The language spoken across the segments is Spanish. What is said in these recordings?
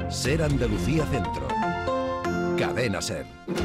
Ser Andalucía Centro. Cadena Ser.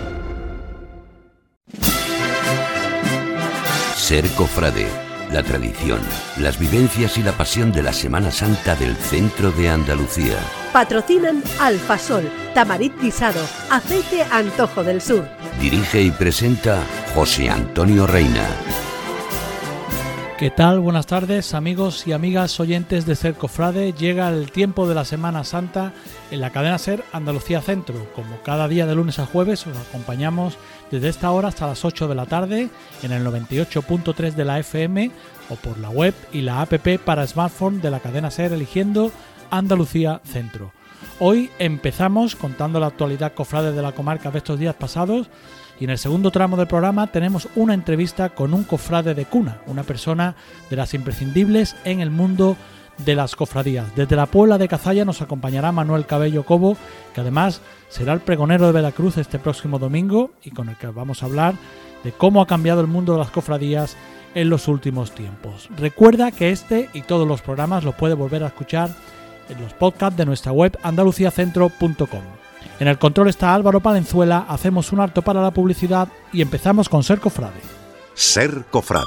Ser cofrade, la tradición, las vivencias y la pasión de la Semana Santa del centro de Andalucía. Patrocinan Alfasol, Tamarit guisado, aceite Antojo del Sur. Dirige y presenta José Antonio Reina. ¿Qué tal? Buenas tardes, amigos y amigas oyentes de Ser Cofrade. Llega el tiempo de la Semana Santa en la cadena Ser Andalucía Centro. Como cada día de lunes a jueves, os acompañamos desde esta hora hasta las 8 de la tarde en el 98.3 de la FM o por la web y la app para smartphone de la cadena Ser eligiendo Andalucía Centro. Hoy empezamos contando la actualidad cofrade de la comarca de estos días pasados. Y en el segundo tramo del programa tenemos una entrevista con un cofrade de cuna, una persona de las imprescindibles en el mundo de las cofradías. Desde la Puebla de Cazalla nos acompañará Manuel Cabello Cobo, que además será el pregonero de Veracruz este próximo domingo y con el que vamos a hablar de cómo ha cambiado el mundo de las cofradías en los últimos tiempos. Recuerda que este y todos los programas los puede volver a escuchar en los podcasts de nuestra web andaluciacentro.com. En el control está Álvaro Palenzuela, hacemos un alto para la publicidad y empezamos con Ser Cofrade. Ser Cofrade.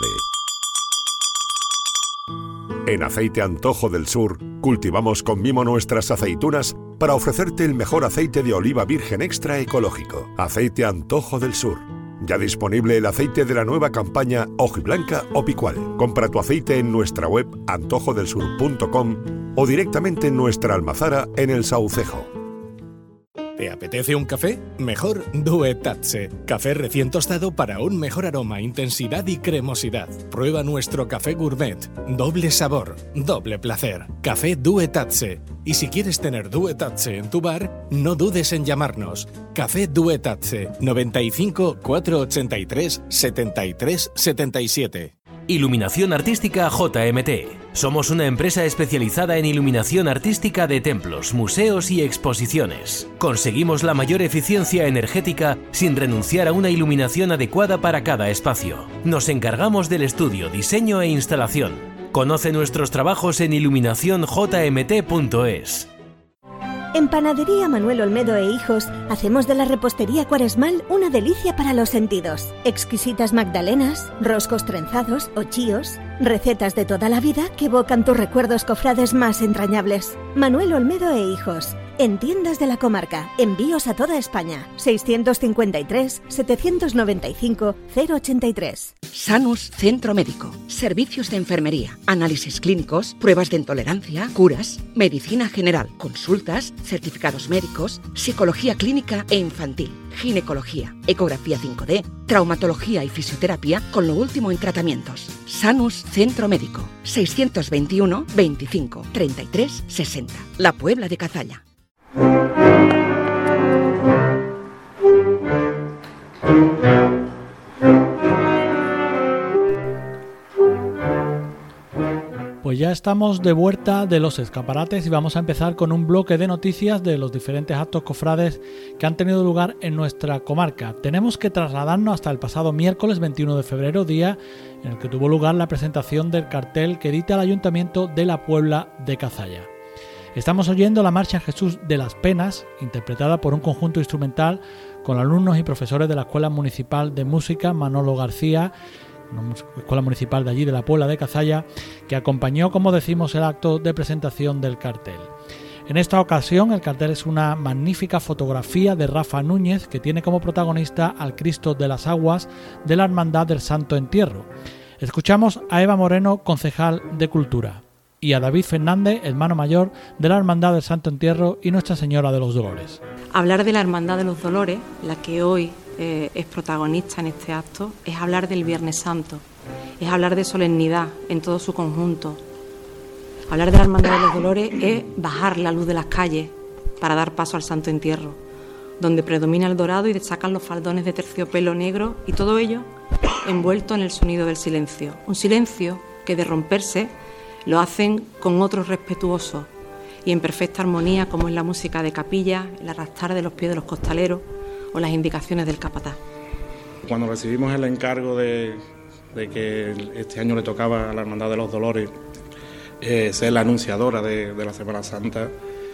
En Aceite Antojo del Sur cultivamos con mimo nuestras aceitunas para ofrecerte el mejor aceite de oliva virgen extra ecológico. Aceite Antojo del Sur. Ya disponible el aceite de la nueva campaña hojiblanca o picual. Compra tu aceite en nuestra web antojodelsur.com o directamente en nuestra almazara en El Saucejo. ¿Te apetece un café? Mejor Duetatse. Café recién tostado para un mejor aroma, intensidad y cremosidad. Prueba nuestro café gourmet. Doble sabor, doble placer. Café Duetatse. Y si quieres tener Duetatse en tu bar, no dudes en llamarnos. Café Duetatse. 95 483 73 77. Iluminación Artística JMT. Somos una empresa especializada en iluminación artística de templos, museos y exposiciones. Conseguimos la mayor eficiencia energética sin renunciar a una iluminación adecuada para cada espacio. Nos encargamos del estudio, diseño e instalación. Conoce nuestros trabajos en iluminacionjmt.es. En Panadería Manuel Olmedo e Hijos hacemos de la repostería cuaresmal una delicia para los sentidos. Exquisitas magdalenas, roscos trenzados, ochíos, recetas de toda la vida que evocan tus recuerdos cofrades más entrañables. Manuel Olmedo e Hijos, en tiendas de la comarca, envíos a toda España. 653 795 083. Sanus Centro Médico. Servicios de enfermería, análisis clínicos, pruebas de intolerancia, curas, medicina general, consultas, certificados médicos, psicología clínica e infantil, ginecología, ecografía 5D, traumatología y fisioterapia con lo último en tratamientos. Sanus Centro Médico. 621 25 33 60. La Puebla de Cazalla. Pues ya estamos de vuelta de los escaparates y vamos a empezar con un bloque de noticias de los diferentes actos cofrades que han tenido lugar en nuestra comarca. Tenemos que trasladarnos hasta el pasado miércoles 21 de febrero, día en el que tuvo lugar la presentación del cartel que edita el Ayuntamiento de la Puebla de Cazalla. Estamos oyendo la Marcha Jesús de las Penas, interpretada por un conjunto instrumental con alumnos y profesores de la Escuela Municipal de Música Manolo García, una escuela municipal de allí de la Puebla de Cazalla, que acompañó, como decimos, el acto de presentación del cartel. En esta ocasión el cartel es una magnífica fotografía de Rafa Núñez, que tiene como protagonista al Cristo de las Aguas de la Hermandad del Santo Entierro. Escuchamos a Eva Moreno, concejal de Cultura, y a David Fernández, hermano mayor de la Hermandad del Santo Entierro y Nuestra Señora de los Dolores. Hablar de la Hermandad de los Dolores, la que hoy es protagonista en este acto, es hablar del Viernes Santo, es hablar de solemnidad en todo su conjunto. Hablar de la Hermandad de los Dolores es bajar la luz de las calles para dar paso al Santo Entierro, donde predomina el dorado y destacan los faldones de terciopelo negro, y todo ello envuelto en el sonido del silencio. Un silencio que, de romperse, lo hacen con otros respetuosos y en perfecta armonía, como es la música de capilla, el arrastrar de los pies de los costaleros o las indicaciones del capataz. Cuando recibimos el encargo de que este año le tocaba a la Hermandad de los Dolores ser la anunciadora de la Semana Santa,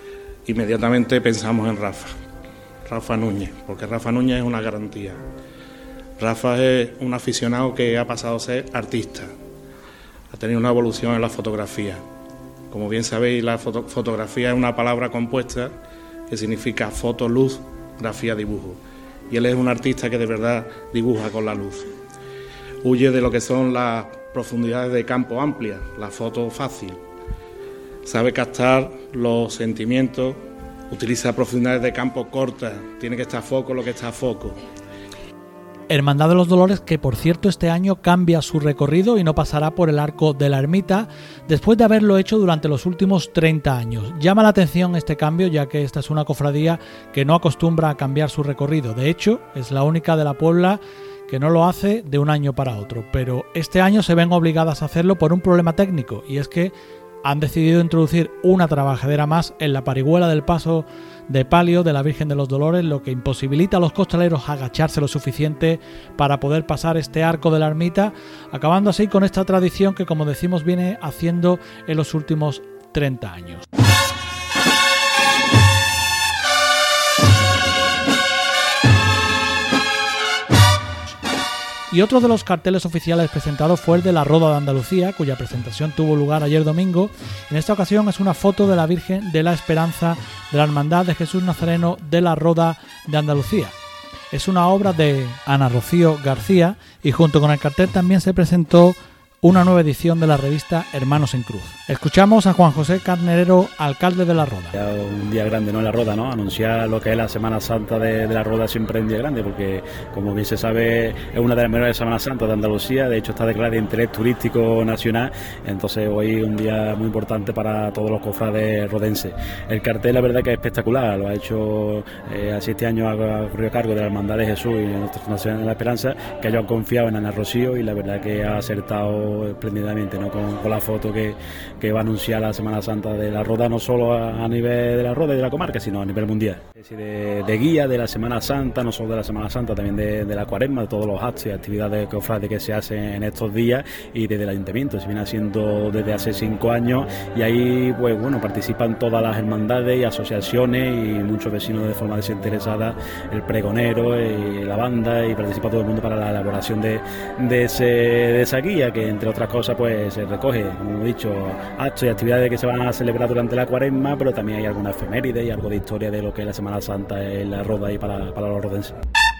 inmediatamente pensamos en Rafa Núñez, porque Rafa Núñez es una garantía. Rafa es un aficionado que ha pasado a ser artista, ha tenido una evolución en la fotografía. Como bien sabéis, la fotografía es una palabra compuesta que significa foto, luz, grafía, dibujo. Y él es un artista que de verdad dibuja con la luz. Huye de lo que son las profundidades de campo amplias, la foto fácil. Sabe captar los sentimientos, utiliza profundidades de campo cortas, tiene que estar a foco lo que está a foco. Hermandad de los Dolores, que por cierto este año cambia su recorrido y no pasará por el Arco de la Ermita después de haberlo hecho durante los últimos 30 años. Llama la atención este cambio, ya que esta es una cofradía que no acostumbra a cambiar su recorrido. De hecho, es la única de la Puebla que no lo hace de un año para otro, pero este año se ven obligadas a hacerlo por un problema técnico, y es que han decidido introducir una trabajadera más en la parihuela del paso de palio de la Virgen de los Dolores, lo que imposibilita a los costaleros agacharse lo suficiente para poder pasar este arco de la ermita, acabando así con esta tradición que, como decimos, viene haciendo en los últimos 30 años. Y otro de los carteles oficiales presentados fue el de la Roda de Andalucía, cuya presentación tuvo lugar ayer domingo. En esta ocasión es una foto de la Virgen de la Esperanza de la Hermandad de Jesús Nazareno de la Roda de Andalucía. Es una obra de Ana Rocío García y junto con el cartel también se presentó una nueva edición de la revista Hermanos en Cruz. Escuchamos a Juan José Carnerero, alcalde de la Roda. Un día grande, ¿no?, en la Roda, ¿no? Anunciar lo que es la Semana Santa de la Roda siempre es un día grande, porque como bien se sabe es una de las mejores Semanas Santas de Andalucía. De hecho está declarada de interés turístico nacional, entonces hoy es un día muy importante para todos los cofrades rodenses. El cartel la verdad que es espectacular, lo ha hecho así este año ha corrido a cargo de la Hermandad de Jesús y de Nuestra Fundación de la Esperanza, que ellos han confiado en Ana Rocío y la verdad que ha acertado espléndidamente, ¿no?, con la foto que va a anunciar la Semana Santa de la Roda, no solo a nivel de la Roda y de la comarca, sino a nivel mundial. De guía de la Semana Santa, no solo de la Semana Santa, también de la Cuaresma, de todos los actos y actividades cofrades que se hacen en estos días, y desde el Ayuntamiento se viene haciendo desde hace 5 años, y ahí pues bueno, participan todas las hermandades y asociaciones y muchos vecinos de forma desinteresada, el pregonero y la banda, y participa todo el mundo para la elaboración de esa guía, que entre otras cosas pues se recoge, como he dicho, actos y actividades que se van a celebrar durante la Cuaresma, pero también hay alguna efeméride y algo de historia de lo que es la Semana Santa en la Roda y para los rodenses.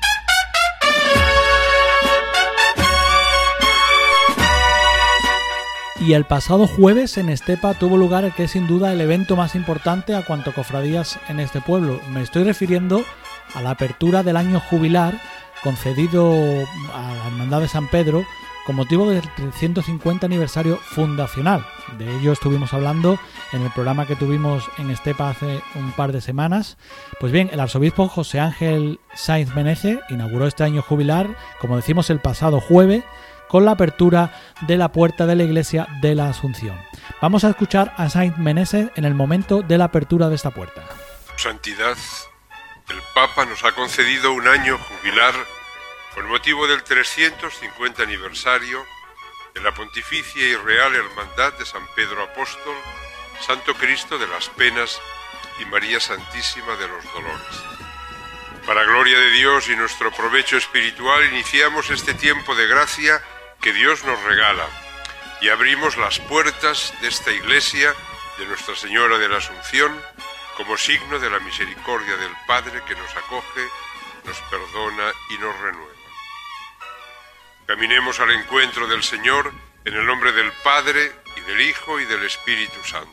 Y el pasado jueves en Estepa tuvo lugar el que es sin duda el evento más importante a cuanto cofradías en este pueblo. Me estoy refiriendo a la apertura del año jubilar concedido a la Hermandad de San Pedro con motivo del 350 aniversario fundacional. De ello estuvimos hablando en el programa que tuvimos en Estepa hace un par de semanas. Pues bien, el arzobispo José Ángel Sainz Menezes inauguró este año jubilar, como decimos, el pasado jueves, con la apertura de la puerta de la iglesia de la Asunción. Vamos a escuchar a Sainz Menezes en el momento de la apertura de esta puerta. Santidad, el Papa nos ha concedido un año jubilar con motivo del 350 aniversario de la Pontificia y Real Hermandad de San Pedro Apóstol, Santo Cristo de las Penas y María Santísima de los Dolores. Para gloria de Dios y nuestro provecho espiritual iniciamos este tiempo de gracia que Dios nos regala y abrimos las puertas de esta iglesia de Nuestra Señora de la Asunción como signo de la misericordia del Padre que nos acoge, nos perdona y nos renueva. Caminemos al encuentro del Señor en el nombre del Padre y del Hijo y del Espíritu Santo.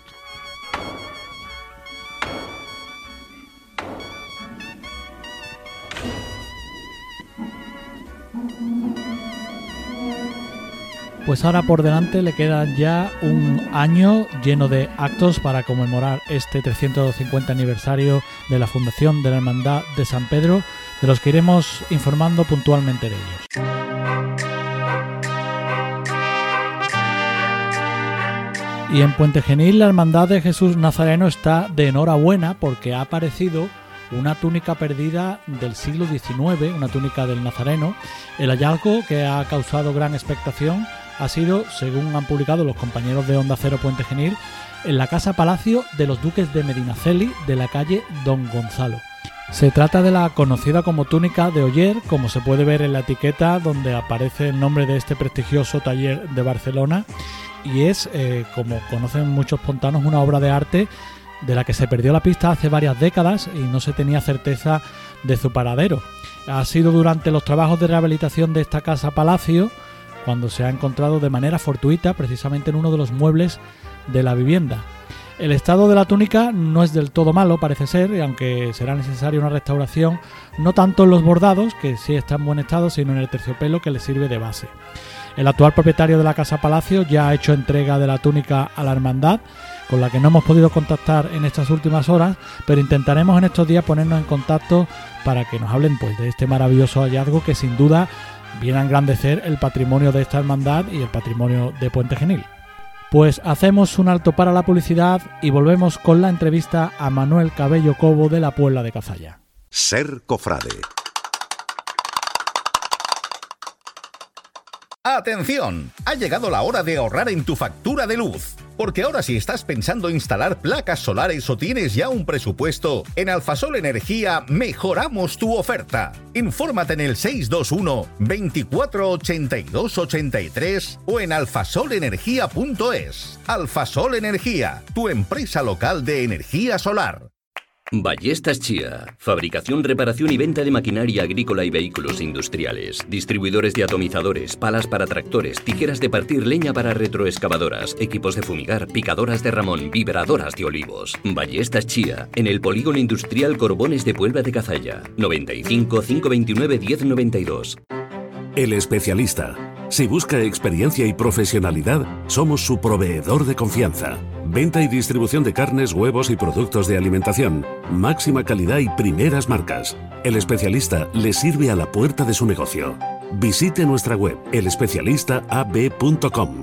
Pues ahora por delante le queda ya un año lleno de actos para conmemorar este 350 aniversario de la fundación de la Hermandad de San Pedro, de los que iremos informando puntualmente de ellos. Y en Puente Genil la Hermandad de Jesús Nazareno está de enhorabuena porque ha aparecido una túnica perdida del siglo XIX, una túnica del Nazareno. El hallazgo, que ha causado gran expectación, ha sido, según han publicado los compañeros de Onda Cero Puente Genil, en la Casa Palacio de los Duques de Medinaceli de la calle Don Gonzalo. Se trata de la conocida como túnica de Oller, como se puede ver en la etiqueta donde aparece el nombre de este prestigioso taller de Barcelona, y es, como conocen muchos pontanos, una obra de arte de la que se perdió la pista hace varias décadas y no se tenía certeza de su paradero. Ha sido durante los trabajos de rehabilitación de esta casa palacio cuando se ha encontrado de manera fortuita precisamente en uno de los muebles de la vivienda. El estado de la túnica no es del todo malo, parece ser, y aunque será necesaria una restauración, no tanto en los bordados, que sí está en buen estado, sino en el terciopelo que le sirve de base. El actual propietario de la casa palacio ya ha hecho entrega de la túnica a la hermandad, con la que no hemos podido contactar en estas últimas horas, pero intentaremos en estos días ponernos en contacto para que nos hablen pues de este maravilloso hallazgo que sin duda viene a engrandecer el patrimonio de esta hermandad y el patrimonio de Puente Genil. Pues hacemos un alto para la publicidad y volvemos con la entrevista a Manuel Cabello Cobo de la Puebla de Cazalla. Ser cofrade. ¡Atención! Ha llegado la hora de ahorrar en tu factura de luz. Porque ahora si estás pensando instalar placas solares o tienes ya un presupuesto, en Alfasol Energía mejoramos tu oferta. Infórmate en el 621 24 82 83 o en alfasolenergia.es. Alfasol Energía, tu empresa local de energía solar. Ballestas Chía. Fabricación, reparación y venta de maquinaria agrícola y vehículos industriales. Distribuidores de atomizadores, palas para tractores, tijeras de partir leña para retroexcavadoras, equipos de fumigar, picadoras de ramón, vibradoras de olivos. Ballestas Chía. En el Polígono Industrial Corbones de Puebla de Cazalla. 95 529 1092. El Especialista. Si busca experiencia y profesionalidad, somos su proveedor de confianza. Venta y distribución de carnes, huevos y productos de alimentación. Máxima calidad y primeras marcas. El Especialista le sirve a la puerta de su negocio. Visite nuestra web, elespecialistaab.com.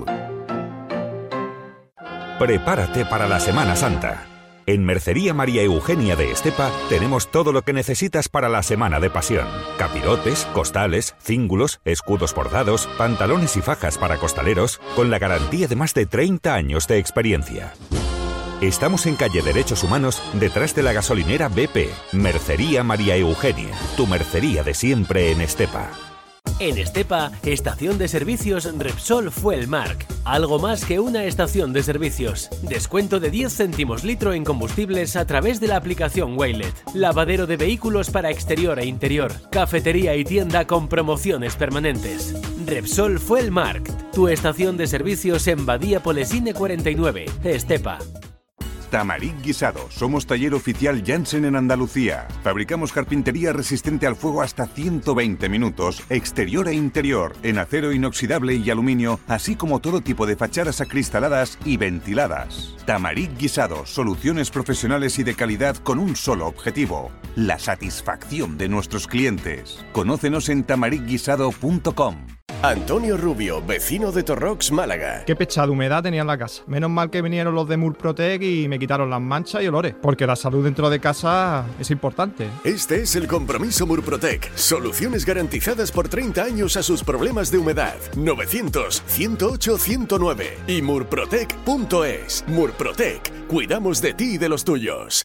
Prepárate para la Semana Santa. En Mercería María Eugenia de Estepa tenemos todo lo que necesitas para la Semana de Pasión. Capirotes, costales, cíngulos, escudos bordados, pantalones y fajas para costaleros, con la garantía de más de 30 años de experiencia. Estamos en calle Derechos Humanos, detrás de la gasolinera BP. Mercería María Eugenia, tu mercería de siempre en Estepa. En Estepa, estación de servicios Repsol Fuelmark. Algo más que una estación de servicios. Descuento de 10 céntimos litro en combustibles a través de la aplicación Waylet. Lavadero de vehículos para exterior e interior. Cafetería y tienda con promociones permanentes. Repsol Fuelmark. Tu estación de servicios en Badía Polesine 49, Estepa. Tamarit Guisado. Somos taller oficial Janssen en Andalucía. Fabricamos carpintería resistente al fuego hasta 120 minutos, exterior e interior, en acero inoxidable y aluminio, así como todo tipo de fachadas acristaladas y ventiladas. Tamarit Guisado. Soluciones profesionales y de calidad con un solo objetivo: la satisfacción de nuestros clientes. Conócenos en tamaritguisado.com. Antonio Rubio, vecino de Torrox, Málaga. Qué pechada humedad tenía en la casa. Menos mal que vinieron los de Murprotec y me quitaron las manchas y olores, porque la salud dentro de casa es importante. Este es el compromiso Murprotec. Soluciones garantizadas por 30 años a sus problemas de humedad. 900-108-109 y murprotec.es. Murprotec. Cuidamos de ti y de los tuyos.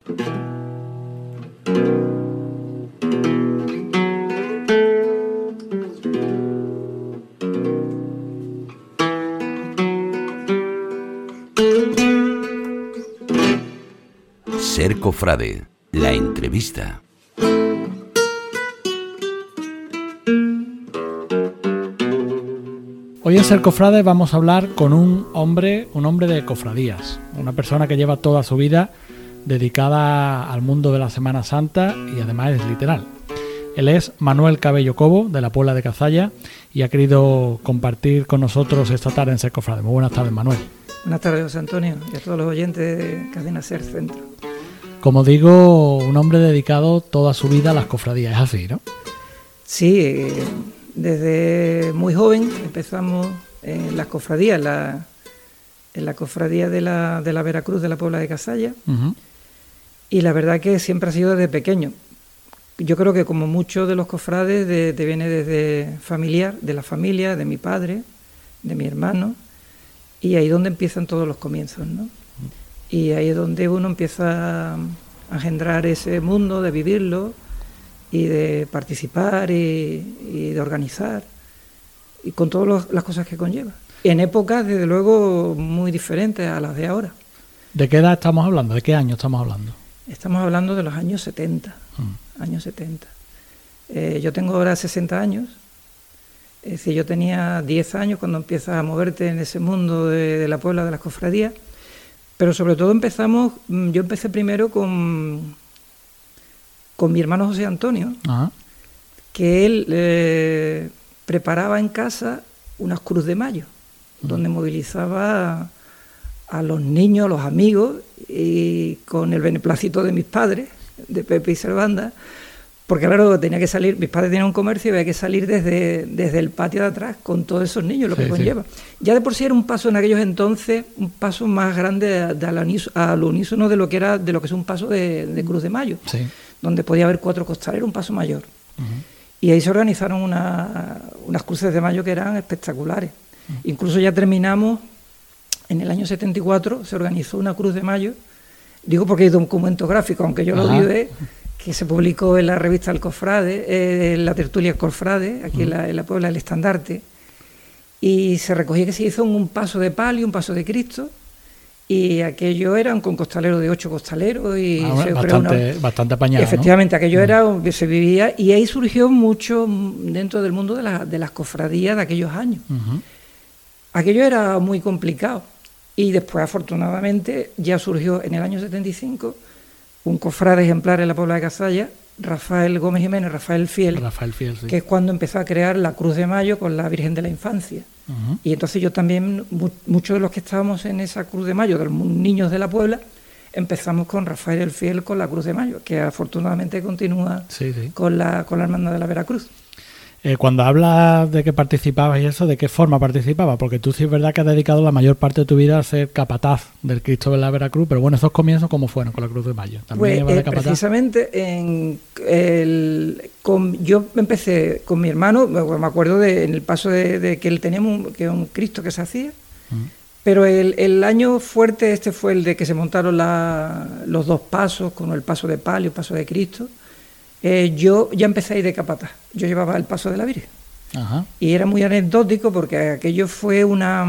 Ser Cofrade, la entrevista. Hoy en Ser Cofrade vamos a hablar con un hombre de cofradías, una persona que lleva toda su vida dedicada al mundo de la Semana Santa y además es literal. Él es Manuel Cabello Cobo, de la Puebla de Cazalla, y ha querido compartir con nosotros esta tarde en Ser Cofrade. Muy buenas tardes, Manuel. Buenas tardes, José Antonio, y a todos los oyentes de Cadena Ser Centro. Como digo, un hombre dedicado toda su vida a las cofradías, es así, ¿no? Sí, desde muy joven empezamos en las cofradías, en la cofradía de la Veracruz de la Puebla de Cazalla, y la verdad que siempre ha sido desde pequeño. Yo creo que como muchos de los cofrades viene desde familiar, de la familia, de mi padre, de mi hermano, y ahí es donde empiezan todos los comienzos, ¿no? Y ahí es donde uno empieza a engendrar ese mundo, de vivirlo y de participar y de organizar, y con todas las cosas que conlleva. En épocas, desde luego, muy diferentes a las de ahora. ¿De qué edad estamos hablando? ¿De qué año estamos hablando? Estamos hablando de los años 70. Años 70. Yo tengo ahora 60 años. Es decir, yo tenía 10 años cuando empiezas a moverte en ese mundo de la Puebla, de las cofradías. Pero sobre todo yo empecé primero con mi hermano José Antonio, que él preparaba en casa unas Cruz de Mayo, donde movilizaba a los niños, a los amigos, y con el beneplácito de mis padres, de Pepe y Servanda, porque claro, tenía que salir, mis padres tenían un comercio y había que salir desde el patio de atrás con todos esos niños, lo que conlleva. Ya de por sí era un paso en aquellos entonces, un paso más grande al unísono de lo que es un paso de Cruz de Mayo, donde podía haber 4 costaleros, un paso mayor. Y ahí se organizaron unas cruces de mayo que eran espectaculares. Incluso ya terminamos, en el año 74 se organizó una cruz de mayo, digo porque hay documento gráfico, aunque yo lo olvidé, que se publicó en la revista El Cofrade, en la tertulia El Cofrade, aquí en la Puebla, El Estandarte, y se recogía que se hizo un paso de palio, un paso de Cristo, y aquello eran con costaleros de 8 costaleros y bastante apañado, efectivamente, ¿no? Aquello se vivía, y ahí surgió mucho dentro del mundo de las cofradías de aquellos años. Aquello era muy complicado, y después afortunadamente ya surgió en el año 75 un cofrade ejemplar en la Puebla de Cazalla, Rafael Gómez Jiménez, Rafael Fiel, sí, que es cuando empezó a crear la Cruz de Mayo con la Virgen de la Infancia. Y entonces yo también, muchos de los que estábamos en esa Cruz de Mayo, de los niños de la Puebla, empezamos con Rafael el Fiel con la Cruz de Mayo, que afortunadamente continúa con la Hermandad de la Veracruz. Cuando hablas de que participabas y eso, ¿de qué forma participabas? Porque tú sí es verdad que has dedicado la mayor parte de tu vida a ser capataz del Cristo de la Veracruz, pero bueno, esos comienzos, ¿cómo fueron con la Cruz de Mayo? ¿También de capataz? Precisamente, yo empecé con mi hermano, me acuerdo en el paso de que él tenía un Cristo que se hacía, pero el año fuerte fue el de que se montaron los 2 pasos, con el paso de palio, el paso de Cristo. Yo ya empecé a ir de capataz, yo llevaba el paso de la Virgen. Y era muy anecdótico porque aquello fue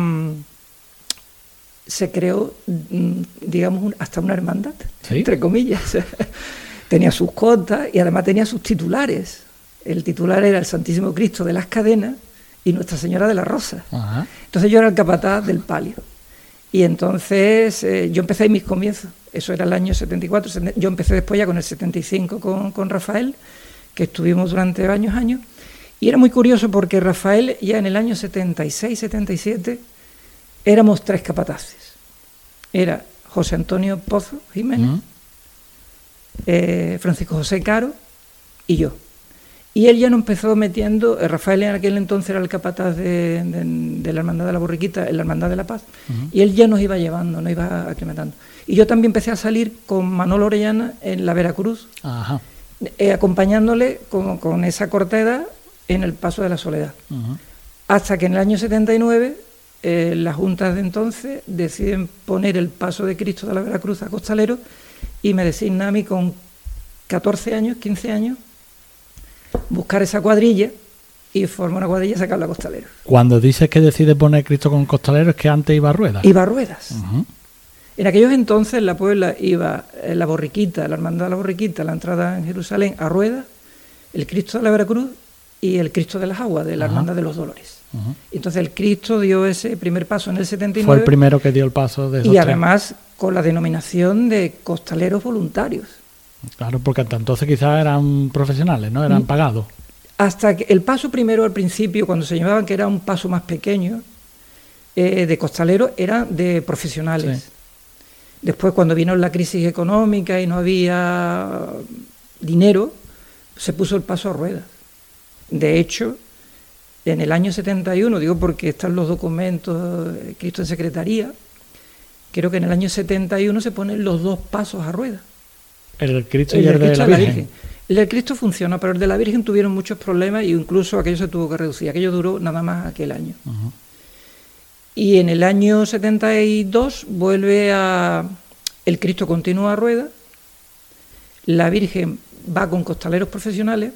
se creó, digamos, hasta una hermandad, entre comillas. Tenía sus cotas y además tenía sus titulares. El titular era el Santísimo Cristo de las Cadenas y Nuestra Señora de la Rosa. Entonces yo era el capataz del palio. Y entonces yo empecé ahí mis comienzos, eso era el año 74, yo empecé después ya con el 75 con Rafael, que estuvimos durante varios años, y era muy curioso porque Rafael ya en el año 76, 77, éramos 3 capataces. Era José Antonio Pozo Jiménez, Francisco José Caro y yo. Y él ya nos empezó metiendo, Rafael en aquel entonces era el capataz de la Hermandad de la Borriquita, en la Hermandad de la Paz, y él ya nos iba llevando, nos iba aclimatando. Y yo también empecé a salir con Manolo Orellana en la Veracruz, acompañándole con esa corta edad en el Paso de la Soledad. Hasta que en el año 79, las juntas de entonces deciden poner el Paso de Cristo de la Veracruz a costalero, y me designa a mí con 14 años, 15 años, buscar esa cuadrilla y formar una cuadrilla y sacarla a costalero. Cuando dices que decide poner Cristo con costalero, es que antes iba a ruedas. Iba a ruedas. En aquellos entonces la Puebla iba la Borriquita, la Hermandad de la Borriquita, la entrada en Jerusalén a ruedas, el Cristo de la Veracruz y el Cristo de las Aguas, de la Hermandad de los Dolores. Entonces el Cristo dio ese primer paso en el 79. Fue el primero que dio el paso de esos y además con la denominación de costaleros voluntarios. Claro, porque hasta entonces quizás eran profesionales, ¿no? Eran pagados. Hasta que el paso primero al principio, cuando se llamaban que era un paso más pequeño, de costaleros, era de profesionales. Después, cuando vino la crisis económica y no había dinero, se puso el paso a ruedas. De hecho, en el año 71, digo porque están los documentos, Cristo en Secretaría, creo que en el año 71 se ponen los 2 pasos a ruedas. El Cristo y el de la Virgen. El del Cristo funciona, pero el de la Virgen tuvieron muchos problemas y incluso aquello se tuvo que reducir. Aquello duró nada más aquel año. Y en el año 72 el Cristo continúa a rueda, la Virgen va con costaleros profesionales,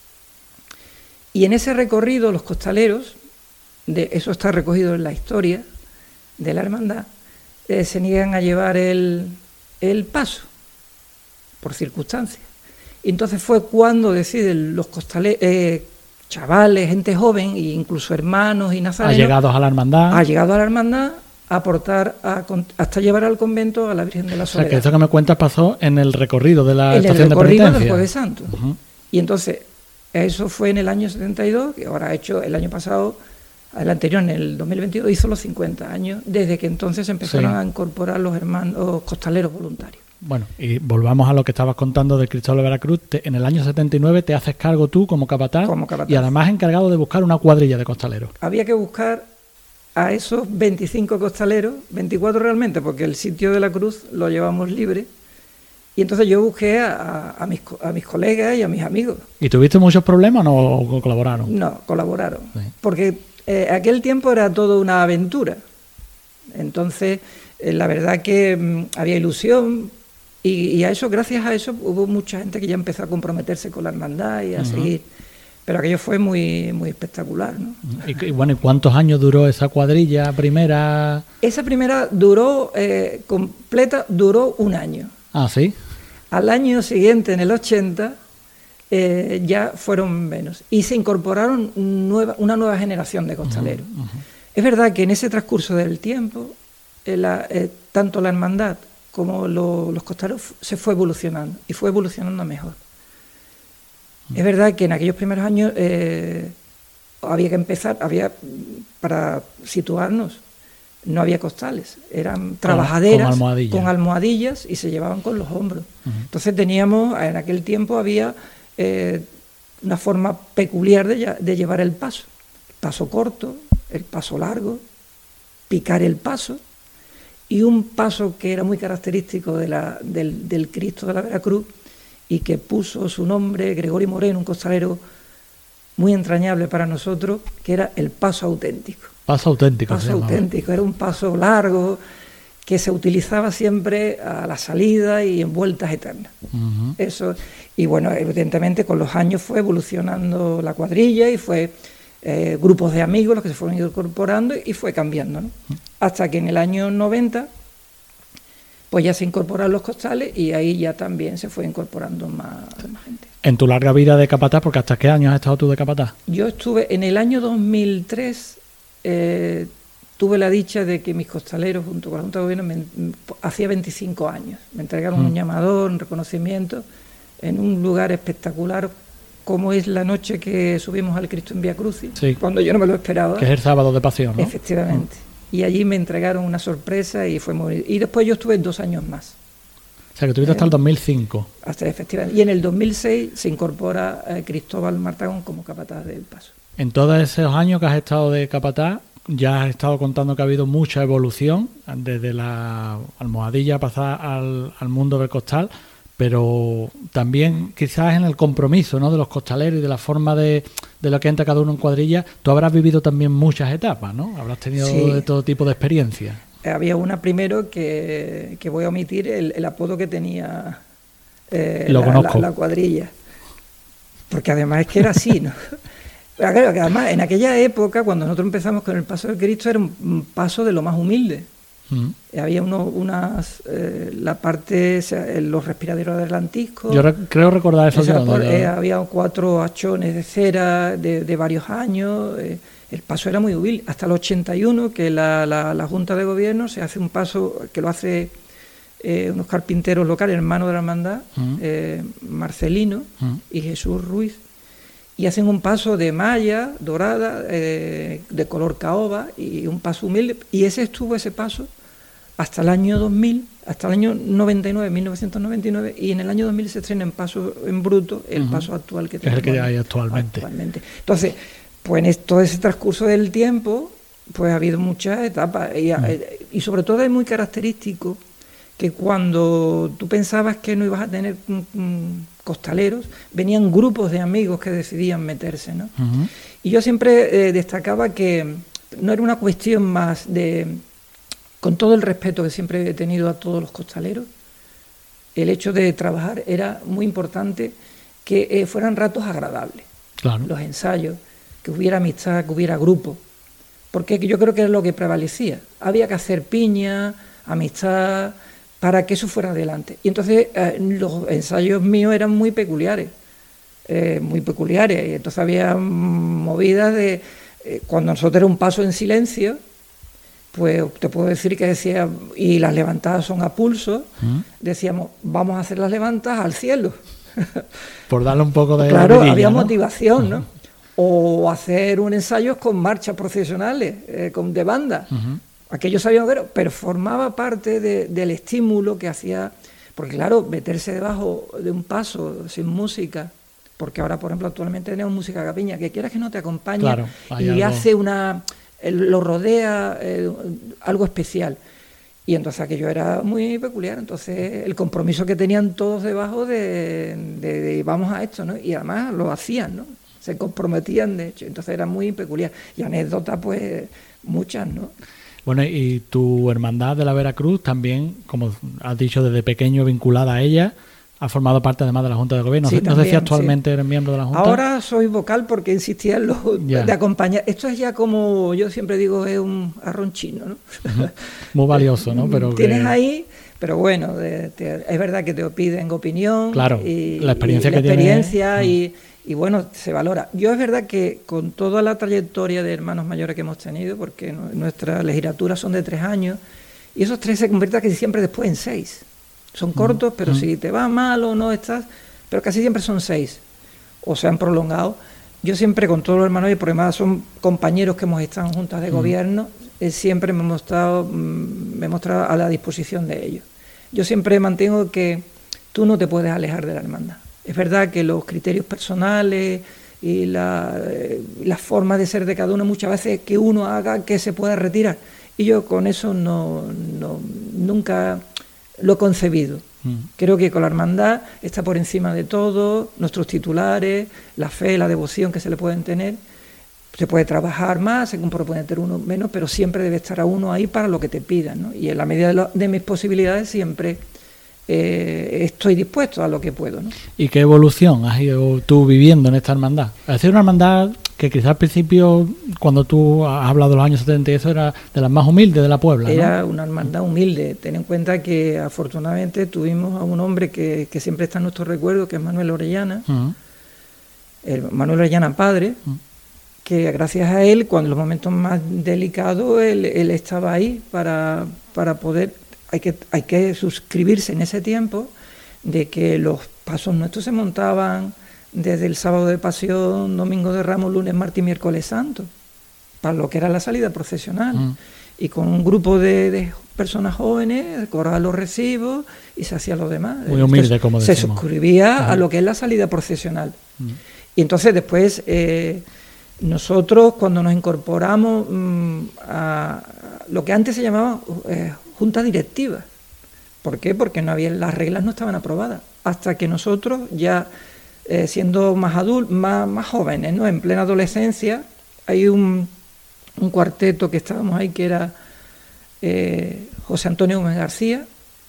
y en ese recorrido los costaleros, eso está recogido en la historia de la hermandad, se niegan a llevar el paso, por circunstancias. Y entonces fue cuando deciden los costaleros, chavales, gente joven, e incluso hermanos y nazarenos, allegados a la hermandad, aportar hasta llevar al convento a la Virgen de la Soledad. O sea, que esto que me cuentas pasó en el recorrido de la estación de penitencia. En el recorrido del Jueves Santo. Y entonces, eso fue en el año 72, que ahora ha hecho el año pasado, el anterior, en el 2022, hizo los 50 años, desde que entonces empezaron a incorporar los costaleros voluntarios. Bueno, y volvamos a lo que estabas contando del Cristo de Veracruz. En el año 79 te haces cargo tú como capataz, y además encargado de buscar una cuadrilla de costaleros. Había que buscar a esos 25 costaleros, 24 realmente, porque el sitio de la cruz lo llevamos libre, y entonces yo busqué a mis colegas y a mis amigos. ¿Y tuviste muchos problemas o colaboraron? No, colaboraron, sí. Porque aquel tiempo era todo una aventura. Entonces, la verdad que había ilusión, y gracias a eso hubo mucha gente que ya empezó a comprometerse con la hermandad y a seguir. Pero aquello fue muy, muy espectacular, ¿no? Y bueno, ¿y cuántos años duró esa cuadrilla primera? Esa primera duró, completa, duró un año. Ah, ¿sí? Al año siguiente, en el 80, ya fueron menos. Y se incorporaron una nueva generación de costaleros. Es verdad que en ese transcurso del tiempo, tanto la hermandad como los costaleros se fue evolucionando, y fue evolucionando mejor. Es verdad que en aquellos primeros años había que empezar, para situarnos, no había costales, eran trabajaderas con almohadillas y se llevaban con los hombros. Entonces en aquel tiempo había una forma peculiar de llevar el paso corto, el paso largo, picar el paso, y un paso que era muy característico del Cristo de la Veracruz, y que puso su nombre Gregorio Moreno, un costalero muy entrañable para nosotros, que era el paso auténtico. Paso auténtico. Paso auténtico, era un paso largo que se utilizaba siempre a la salida y en vueltas eternas. Eso, y bueno, evidentemente con los años fue evolucionando la cuadrilla, y fue grupos de amigos los que se fueron incorporando, y fue cambiando, ¿no? Hasta que en el año 90 pues ya se incorporaron los costales, y ahí ya también se fue incorporando más gente. En tu larga vida de capataz, porque ¿hasta qué años has estado tú de capataz? Yo estuve en el año 2003, tuve la dicha de que mis costaleros, junto con la Junta de Gobierno, hacía 25 años, me entregaron un llamador, un reconocimiento, en un lugar espectacular, como es la noche que subimos al Cristo en Vía Crucis, cuando yo no me lo esperaba. Que es el sábado de pasión, ¿no? Efectivamente. Y allí me entregaron una sorpresa, y fue muy... Y después yo estuve 2 años más. O sea, que tuviste hasta el 2005. Hasta, efectivamente. Y en el 2006 se incorpora Cristóbal Martagón como capataz del paso. En todos esos años que has estado de capataz, ya has estado contando que ha habido mucha evolución, desde la almohadilla a pasar al mundo del costal, pero también quizás en el compromiso, ¿no?, de los costaleros y de la forma de lo que entra cada uno en cuadrilla. Tú habrás vivido también muchas etapas, ¿no? Habrás tenido de todo tipo de experiencias. Había una primero que voy a omitir, el apodo que tenía la cuadrilla, porque además es que era así, ¿no? Pero claro, que además en aquella época, cuando nosotros empezamos con el paso del Cristo, era un paso de lo más humilde. Había la parte, los respiraderos del Antisco. Yo creo recordar eso. Había 4 hachones de cera de varios años. El paso era muy humilde. Hasta el 81, que la Junta de Gobierno se hace un paso que lo hace unos carpinteros locales, hermanos de la hermandad, Marcelino y Jesús Ruiz, y hacen un paso de malla dorada, de color caoba, y un paso humilde, y ese paso hasta el año 2000, hasta el año 1999, y en el año 2000 se estrena en paso en bruto el paso actual que tenemos. Es el que hay actualmente. Entonces, pues en todo ese transcurso del tiempo, pues ha habido muchas etapas, y sobre todo es muy característico que cuando tú pensabas que no ibas a tener costaleros, venían grupos de amigos que decidían meterse, ¿no? Y yo siempre destacaba que no era una cuestión más de, con todo el respeto que siempre he tenido a todos los costaleros, el hecho de trabajar era muy importante, que fueran ratos agradables, claro. Los ensayos, que hubiera amistad, que hubiera grupo, porque yo creo que era lo que prevalecía. Había que hacer piña, amistad, para que eso fuera adelante. Y entonces los ensayos míos eran muy peculiares, y entonces había movidas de, cuando nosotros era un paso en silencio, pues te puedo decir que decía, y las levantadas son a pulso, decíamos, vamos a hacer las levantadas al cielo. Por darle un poco de... Claro, vidilla, había ¿no? motivación, ¿no? O hacer un ensayo con marchas profesionales, de banda. Aquello sabíamos que era, pero formaba parte del estímulo que hacía, porque claro, meterse debajo de un paso sin música, porque ahora, por ejemplo, actualmente tenemos música capiña, que quieras que no te acompañe, claro, y algo... hace lo rodea algo especial. Y entonces aquello era muy peculiar, entonces el compromiso que tenían todos debajo de vamos a esto, ¿no? Y además lo hacían, ¿no? Se comprometían, de hecho, entonces era muy peculiar. Y anécdotas, pues, muchas, ¿no? Bueno, y tu hermandad de la Veracruz también, como has dicho, desde pequeño vinculada a ella, ha formado parte además de la Junta de Gobierno. Sí, no sé si actualmente sí. eres miembro de la Junta. Ahora soy vocal porque insistía en lo de acompañar. Esto es ya como yo siempre digo, es un arrón chino, ¿no? Muy valioso, ¿no? Pero tienes ahí, pero bueno, es verdad que te piden opinión. Claro, y la experiencia y que tienes. Y bueno, se valora. Yo es verdad que con toda la trayectoria de hermanos mayores que hemos tenido, porque nuestras legislaturas son de 3 años, y esos 3 se convierten casi siempre después en 6. Son cortos, pero si te va mal o no estás, pero casi siempre son 6, o se han prolongado. Yo siempre con todos los hermanos, y por además son compañeros que hemos estado en juntas de gobierno, siempre me he mostrado a la disposición de ellos. Yo siempre mantengo que tú no te puedes alejar de la hermandad. Es verdad que los criterios personales y la forma de ser de cada uno muchas veces que uno haga que se pueda retirar. Y yo con eso nunca lo he concebido. Creo que con la hermandad está por encima de todo, nuestros titulares, la fe, la devoción que se le pueden tener. Se puede trabajar más, se puede tener uno menos, pero siempre debe estar a uno ahí para lo que te pidan, ¿no? Y en la medida de mis posibilidades siempre estoy dispuesto a lo que puedo, ¿no? ¿Y qué evolución has ido tú viviendo en esta hermandad? Es decir, una hermandad que quizás al principio, cuando tú has hablado de los años 70 y eso, era de las más humildes de la Puebla, ¿no? Era una hermandad humilde. Ten en cuenta que afortunadamente tuvimos a un hombre que siempre está en nuestro recuerdo, que es Manuel Orellana, Manuel Orellana padre, que gracias a él, cuando en los momentos más delicados, él estaba ahí para poder... Hay que suscribirse en ese tiempo de que los pasos nuestros se montaban desde el sábado de Pasión, domingo de Ramos, lunes, martes y miércoles santo, para lo que era la salida procesional. Y con un grupo de personas jóvenes, cobraba los recibos y se hacía lo demás. Muy humilde, como decimos. Se suscribía a lo que es la salida procesional. Y entonces después, nosotros cuando nos incorporamos a lo que antes se llamaba junta directiva. ¿Por qué? Porque las reglas no estaban aprobadas. Hasta que nosotros ya... siendo más adultos, más jóvenes, ¿no? En plena adolescencia, hay un cuarteto que estábamos ahí que era José Antonio Gómez García,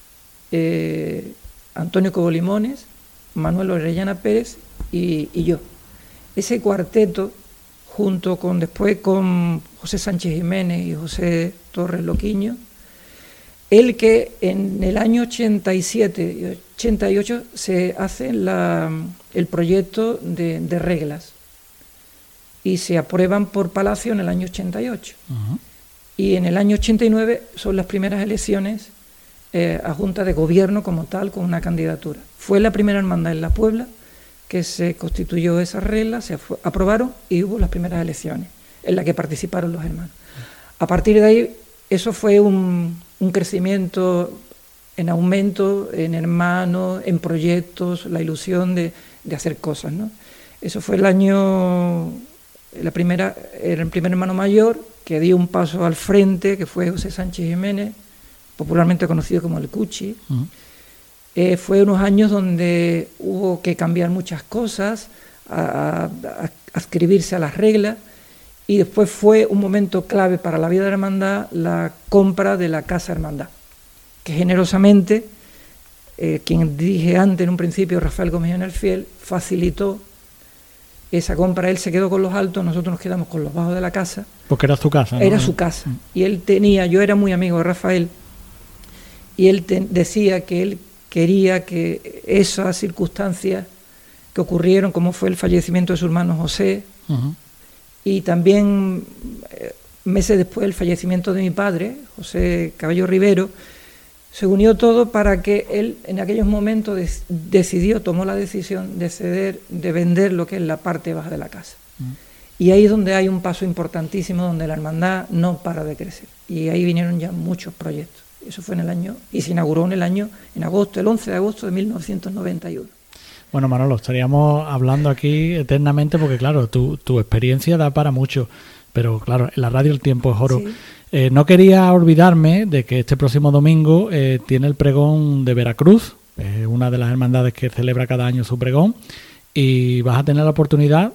Antonio Cobo Limones, Manuel Orellana Pérez y yo. Ese cuarteto, junto con después con José Sánchez Jiménez y José Torres Loquiño, el que en el año 87 y 88 se hace el proyecto de reglas y se aprueban por Palacio en el año 88. Y en el año 89 son las primeras elecciones a Junta de Gobierno como tal, con una candidatura. Fue la primera hermandad en la Puebla que se constituyó esas reglas, se aprobaron y hubo las primeras elecciones en las que participaron los hermanos. A partir de ahí, eso fue un crecimiento en aumento, en hermanos, en proyectos, la ilusión de hacer cosas, ¿no? Eso fue el primer hermano mayor que dio un paso al frente, que fue José Sánchez Jiménez, popularmente conocido como el Cuchi. Fue unos años donde hubo que cambiar muchas cosas, adscribirse a las reglas, y después fue un momento clave para la vida de la hermandad la compra de la Casa Hermandad, que generosamente, quien dije antes en un principio, Rafael Gómez el Fiel, facilitó esa compra. Él se quedó con los altos, nosotros nos quedamos con los bajos de la casa. Porque era su casa, ¿no? Era su casa. Y él tenía, yo era muy amigo de Rafael, y él decía que él quería que esas circunstancias que ocurrieron, como fue el fallecimiento de su hermano José, y también meses después el fallecimiento de mi padre, José Cabello Rivero, se unió todo para que él en aquellos momentos tomó la decisión de ceder, de vender lo que es la parte baja de la casa. Y ahí es donde hay un paso importantísimo, donde la hermandad no para de crecer. Y ahí vinieron ya muchos proyectos. Eso fue en el año, y se inauguró en agosto, el 11 de agosto de 1991. Bueno, Manolo, estaríamos hablando aquí eternamente porque, claro, tu experiencia da para mucho, pero, claro, en la radio el tiempo es oro. Sí. No quería olvidarme de que este próximo domingo tiene el pregón de Veracruz, una de las hermandades que celebra cada año su pregón, y vas a tener la oportunidad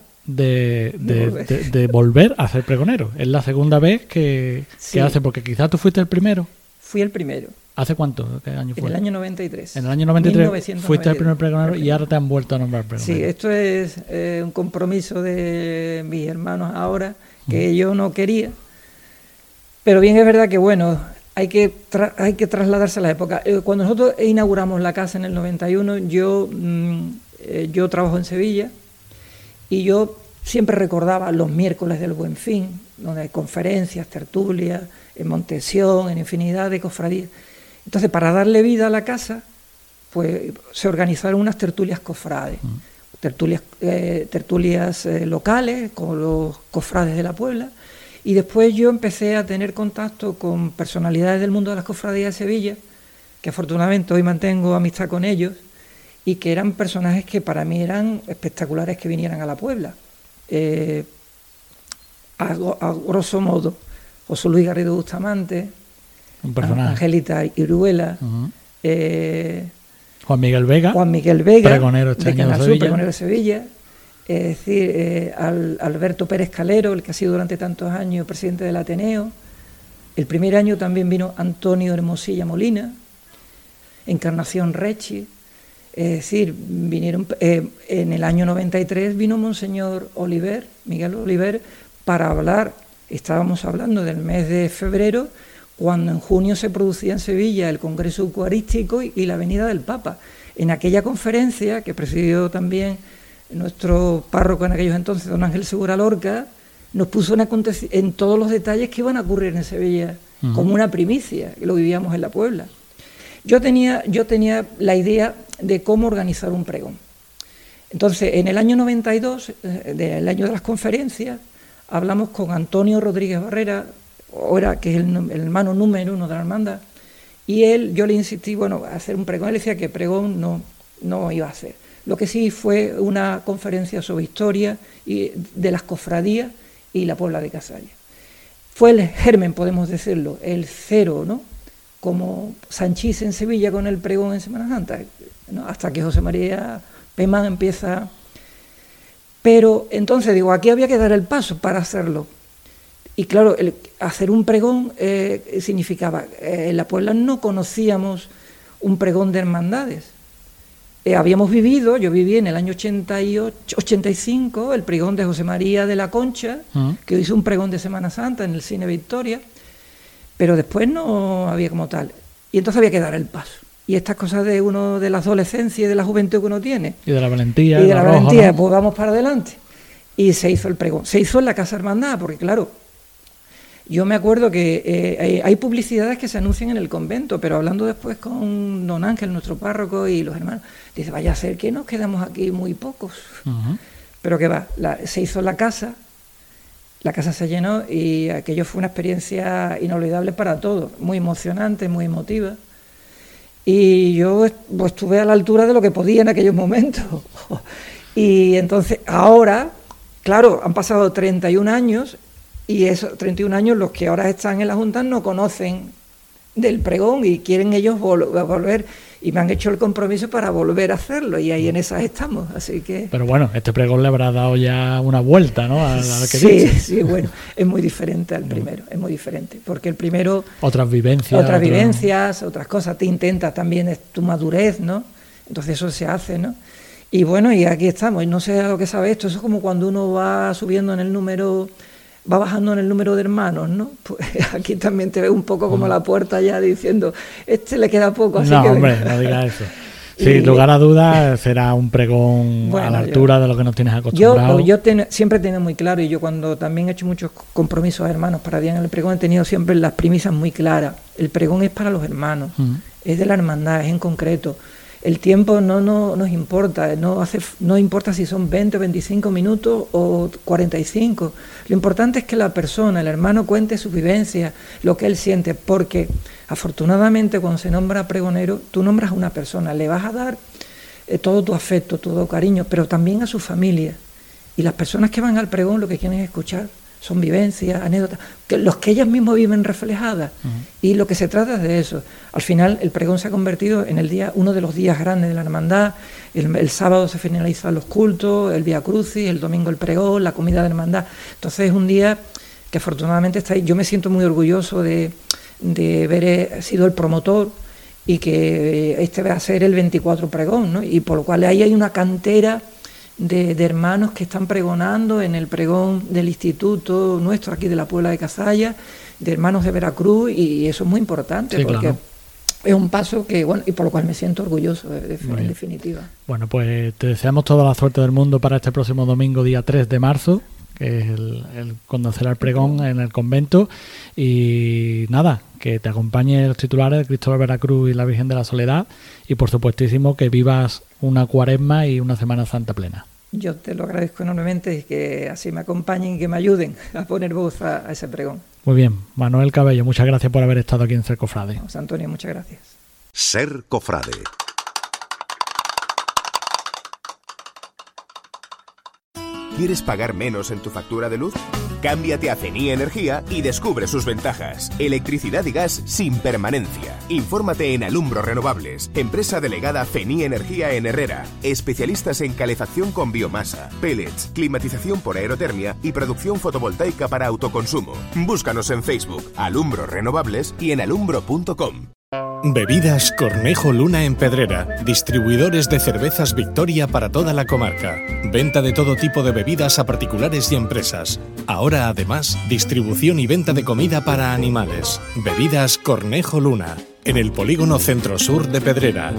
de volver a ser pregonero. Es la segunda vez que hace, porque quizás tú fuiste el primero. Fui el primero. ¿Hace cuánto? ¿Qué año fue? En el año 93. En el año 93 fuiste el primer pregonero y ahora te han vuelto a nombrar pregonero. Sí, esto es un compromiso de mis hermanos ahora, que yo no quería. Pero bien es verdad que, bueno, hay que trasladarse a la época. Cuando nosotros inauguramos la casa en el 91, yo trabajo en Sevilla y yo siempre recordaba los miércoles del Buen Fin, donde hay conferencias, tertulias, en Montesión, en infinidad de cofradías. Entonces, para darle vida a la casa, pues se organizaron unas tertulias cofrades, tertulias locales con los cofrades de la Puebla, y después yo empecé a tener contacto con personalidades del mundo de las cofradías de Sevilla, que afortunadamente hoy mantengo amistad con ellos, y que eran personajes que para mí eran espectaculares que vinieran a la Puebla. A grosso modo, José Luis Garrido Bustamante, Angelita Iruela, Juan Miguel Vega, pregonero de Canal Sur, pregonero de Sevilla, es decir, Alberto Pérez Calero, el que ha sido durante tantos años presidente del Ateneo. El primer año también vino Antonio Hermosilla Molina, Encarnación Rechi, es decir, vinieron en el año 93 vino Monseñor Oliver, Miguel Oliver, para hablar. Estábamos hablando del mes de febrero, cuando en junio se producía en Sevilla el Congreso Eucarístico y la venida del Papa. En aquella conferencia, que presidió también nuestro párroco en aquellos entonces, don Ángel Segura Lorca, nos puso en todos los detalles que iban a ocurrir en Sevilla, como una primicia, que lo vivíamos en la Puebla. Yo tenía la idea de cómo organizar un pregón. Entonces, en el año 92, el año de las conferencias, hablamos con Antonio Rodríguez Barrera, ahora que es el hermano número 1 de la hermandad, y yo le insistí, a hacer un pregón. Él decía que pregón no iba a hacer. Lo que sí fue una conferencia sobre historia de las cofradías y la Puebla de Casalla. Fue el germen, podemos decirlo, el cero, ¿no? Como Sanchís en Sevilla con el pregón en Semana Santa, ¿no? Hasta que José María Pemán empieza. Pero entonces digo, aquí había que dar el paso para hacerlo. Y claro, hacer un pregón significaba, en la Puebla no conocíamos un pregón de hermandades. Habíamos vivido, yo viví en el año 85, el pregón de José María de la Concha, que hizo un pregón de Semana Santa en el Cine Victoria, pero después no había como tal. Y entonces había que dar el paso. Y estas cosas de uno, de la adolescencia y de la juventud que uno tiene. Y de la valentía. Y de la valentía, ¿no? Pues vamos para adelante. Y se hizo el pregón. Se hizo en la Casa Hermandad, porque claro, yo me acuerdo que hay publicidades que se anuncian en el convento, pero hablando después con don Ángel, nuestro párroco, y los hermanos, dice, vaya a ser que nos quedamos aquí muy pocos. Pero que va, se hizo en la casa se llenó y aquello fue una experiencia inolvidable para todos, muy emocionante, muy emotiva. Y yo estuve a la altura de lo que podía en aquellos momentos. Y entonces, ahora, claro, han pasado 31 años, y esos 31 años los que ahora están en la Junta no conocen del pregón y quieren ellos volver. y me han hecho el compromiso para volver a hacerlo, y ahí en esas estamos, así que... Pero bueno, este pregón le habrá dado ya una vuelta, ¿no? Al que sí, dice. sí, bueno, es muy diferente al primero, es muy diferente, porque el primero... Otras vivencias, otras cosas, te intenta también, es tu madurez, ¿no? Entonces eso se hace, ¿no? Y bueno, y aquí estamos, y no sé a lo que sabe esto, eso es como cuando uno va subiendo en el número... va bajando en el número de hermanos, ¿no? Pues aquí también te ves un poco como la puerta ya diciendo, le queda poco, así no, que... hombre, no digas eso. Sin lugar a dudas será un pregón a la altura de lo que nos tienes acostumbrado. Yo siempre he tenido muy claro, y yo cuando también he hecho muchos compromisos a hermanos para día en el pregón, he tenido siempre las premisas muy claras. El pregón es para los hermanos, es de la hermandad, es en concreto. El tiempo no nos importa, no importa si son 20 o 25 minutos o 45. Lo importante es que la persona, el hermano, cuente su vivencia, lo que él siente, porque afortunadamente cuando se nombra pregonero, tú nombras a una persona, le vas a dar todo tu afecto, todo cariño, pero también a su familia. Y las personas que van al pregón lo que quieren es escuchar. Son vivencias, anécdotas, los que ellas mismas viven reflejadas. Y lo que se trata es de eso. Al final, el pregón se ha convertido en uno de los días grandes de la hermandad. El sábado se finalizan los cultos, el Vía Crucis, el domingo el pregón, la comida de hermandad. Entonces es un día que afortunadamente está ahí. Yo me siento muy orgulloso de haber sido el promotor y que este va a ser el 24 pregón, ¿no? Y por lo cual ahí hay una cantera de hermanos que están pregonando en el pregón del instituto nuestro aquí de la Puebla de Cazalla, de hermanos de Veracruz, y eso es muy importante, sí, porque claro, es un paso que, bueno, y por lo cual me siento orgulloso, en definitiva. Bueno, pues te deseamos toda la suerte del mundo para este próximo domingo, día 3 de marzo, que es el cuando será el pregón en el convento, y nada, que te acompañe los titulares de Cristo de Veracruz y la Virgen de la Soledad, y por supuestísimo que vivas una cuaresma y una Semana Santa plena. Yo te lo agradezco enormemente, y que así me acompañen y que me ayuden a poner voz a ese pregón. Muy bien, Manuel Cabello, muchas gracias por haber estado aquí en Ser Cofrade. José Antonio, muchas gracias. Ser Cofrade. ¿Quieres pagar menos en tu factura de luz? Cámbiate a CENI Energía y descubre sus ventajas. Electricidad y gas sin permanencia. Infórmate en Alumbro Renovables, empresa delegada CENI Energía en Herrera. Especialistas en calefacción con biomasa, pellets, climatización por aerotermia y producción fotovoltaica para autoconsumo. Búscanos en Facebook, Alumbro Renovables, y en alumbro.com. Bebidas Cornejo Luna en Pedrera, distribuidores de cervezas Victoria para toda la comarca. Venta de todo tipo de bebidas a particulares y empresas. Ahora además, distribución y venta de comida para animales. Bebidas Cornejo Luna, en el polígono Centro-Sur de Pedrera,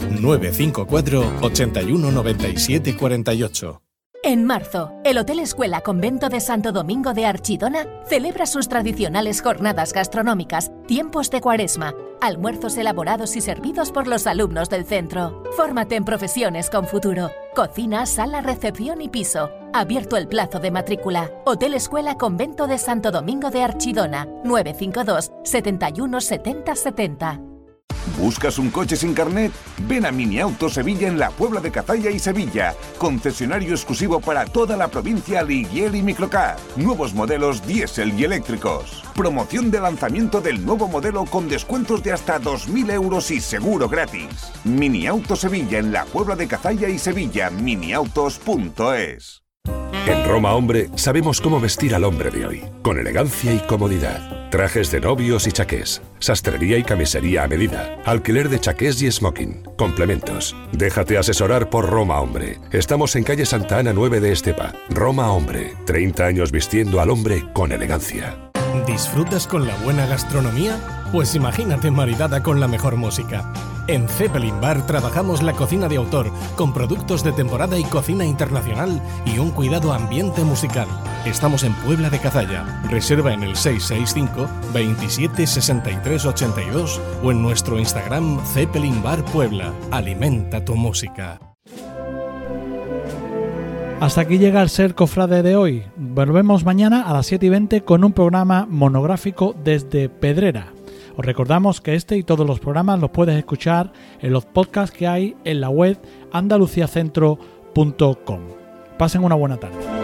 954 81 97 48. En marzo, el Hotel Escuela Convento de Santo Domingo de Archidona celebra sus tradicionales jornadas gastronómicas, tiempos de Cuaresma, almuerzos elaborados y servidos por los alumnos del centro. Fórmate en profesiones con futuro. Cocina, sala, recepción y piso. Abierto el plazo de matrícula. Hotel Escuela Convento de Santo Domingo de Archidona, 952 71 70 70. ¿Buscas un coche sin carnet? Ven a Mini Auto Sevilla en la Puebla de Cazalla y Sevilla. Concesionario exclusivo para toda la provincia Ligier y Microcar. Nuevos modelos diésel y eléctricos. Promoción de lanzamiento del nuevo modelo con descuentos de hasta 2.000 euros y seguro gratis. Mini Auto Sevilla en la Puebla de Cazalla y Sevilla. miniautos.es. En Roma Hombre sabemos cómo vestir al hombre de hoy, con elegancia y comodidad. Trajes de novios y chaqués, sastrería y camisería a medida, alquiler de chaqués y smoking, complementos. Déjate asesorar por Roma Hombre. Estamos en calle Santa Ana 9 de Estepa. Roma Hombre, 30 años vistiendo al hombre con elegancia. ¿Disfrutas con la buena gastronomía? Pues imagínate maridada con la mejor música. En Zeppelin Bar trabajamos la cocina de autor, con productos de temporada y cocina internacional y un cuidado ambiente musical. Estamos en Puebla de Cazalla. Reserva en el 665 27 63 82 o en nuestro Instagram Zeppelin Bar Puebla. Alimenta tu música. Hasta aquí llega el Ser Cofrade de hoy. Volvemos mañana a las 7:20 con un programa monográfico desde Pedrera. Os recordamos que este y todos los programas los puedes escuchar en los podcasts que hay en la web andaluciacentro.com. Pasen una buena tarde.